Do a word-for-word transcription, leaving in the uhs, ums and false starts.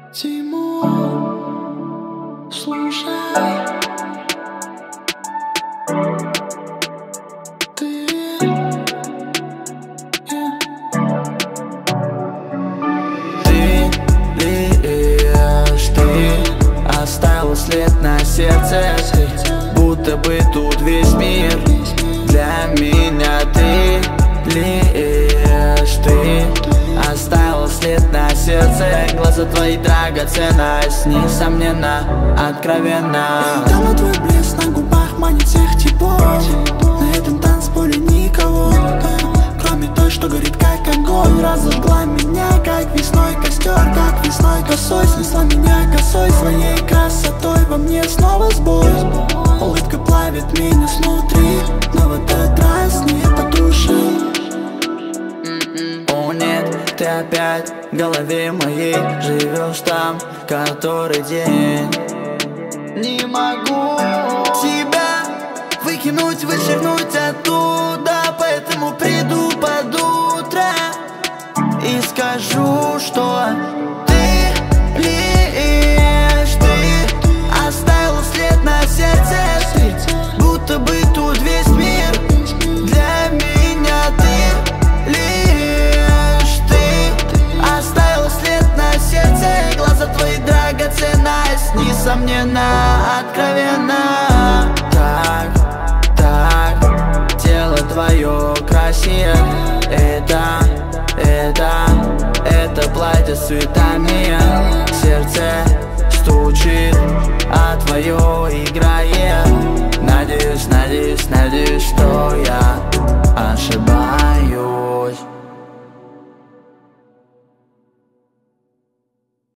Тимур, слушай, ты, yeah. Ты лишь ты оставил след на сердце, ты, будто бы тут весь мир. Для меня ты лишь ты оставил след на сердце. Глаза твои драгоценность, несомненно, откровенно. Дама, твой блеск на губах манит всех тепло. На этом танцполе никого, кроме той, что горит как огонь. Разожгла меня, как весной костер, как весной косой снесла меня косой своей красотой. Во мне снова сбой, улыбка плавит меня снутри, но в этот раз не потушил. О нет, ты опять в голове моей живешь там, который день. Не могу Тебя выкинуть, вышвырнуть оттуда, поэтому приду под утро и скажу, что ты лишь ты оставила след на сердце, ты, будто бы тут весь мир. Для меня ты лишь ты оставила след на сердце. Глаза твои драгоценность, несомненно, откровенно. Так, так, тело твое красивее. Это, это, это платье с цветами. Сердце стучит, а твое играет. Надеюсь, надеюсь, надеюсь, что я